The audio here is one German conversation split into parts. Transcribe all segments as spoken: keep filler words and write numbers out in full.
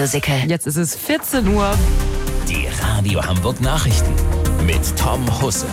Musical. Jetzt ist es vierzehn Uhr. Die Radio Hamburg Nachrichten mit Tom Husse.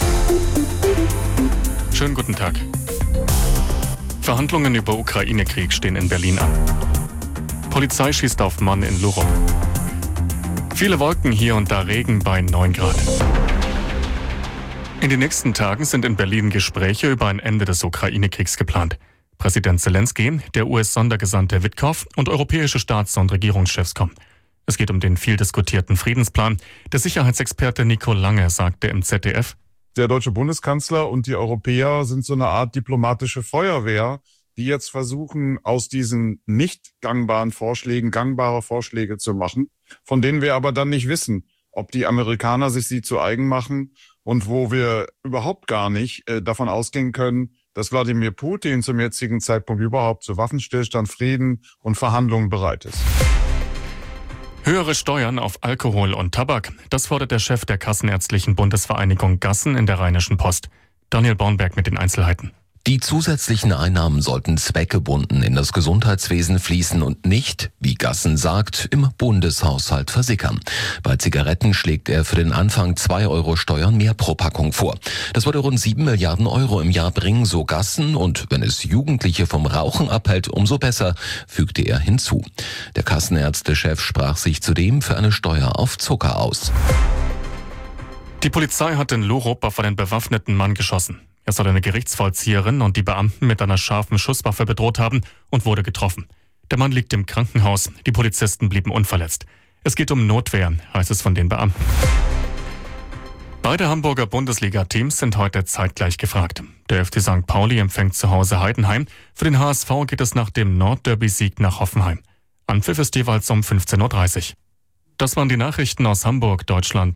Schönen guten Tag. Verhandlungen über Ukraine-Krieg stehen in Berlin an. Polizei schießt auf Mann in Lurup. Viele Wolken, hier und da Regen bei neun Grad. In den nächsten Tagen sind in Berlin Gespräche über ein Ende des Ukraine-Kriegs geplant. Präsident Zelensky, der U S-Sondergesandte Witkow und europäische Staats- und Regierungschefs kommen. Es geht um den viel diskutierten Friedensplan. Der Sicherheitsexperte Nico Lange sagte im Z D F: Der deutsche Bundeskanzler und die Europäer sind so eine Art diplomatische Feuerwehr, die jetzt versuchen, aus diesen nicht gangbaren Vorschlägen gangbare Vorschläge zu machen, von denen wir aber dann nicht wissen, ob die Amerikaner sich sie zu eigen machen und wo wir überhaupt gar nicht äh, davon ausgehen können, dass Wladimir Putin zum jetzigen Zeitpunkt überhaupt zu Waffenstillstand, Frieden und Verhandlungen bereit ist. Höhere Steuern auf Alkohol und Tabak, das fordert der Chef der Kassenärztlichen Bundesvereinigung Gassen in der Rheinischen Post. Daniel Bornberg mit den Einzelheiten. Die zusätzlichen Einnahmen sollten zweckgebunden in das Gesundheitswesen fließen und nicht, wie Gassen sagt, im Bundeshaushalt versickern. Bei Zigaretten schlägt er für den Anfang zwei Euro Steuern mehr pro Packung vor. Das würde rund sieben Milliarden Euro im Jahr bringen, so Gassen, und wenn es Jugendliche vom Rauchen abhält, umso besser, fügte er hinzu. Der Kassenärztechef sprach sich zudem für eine Steuer auf Zucker aus. Die Polizei hat in Lurup auf einen bewaffneten Mann geschossen. Er soll eine Gerichtsvollzieherin und die Beamten mit einer scharfen Schusswaffe bedroht haben und wurde getroffen. Der Mann liegt im Krankenhaus, die Polizisten blieben unverletzt. Es geht um Notwehr, heißt es von den Beamten. Beide Hamburger Bundesliga-Teams sind heute zeitgleich gefragt. Der F C Sankt Pauli empfängt zu Hause Heidenheim. Für den H S V geht es nach dem Nordderby-Sieg nach Hoffenheim. Anpfiff ist jeweils um fünfzehn Uhr dreißig. Das waren die Nachrichten aus Hamburg, Deutschland.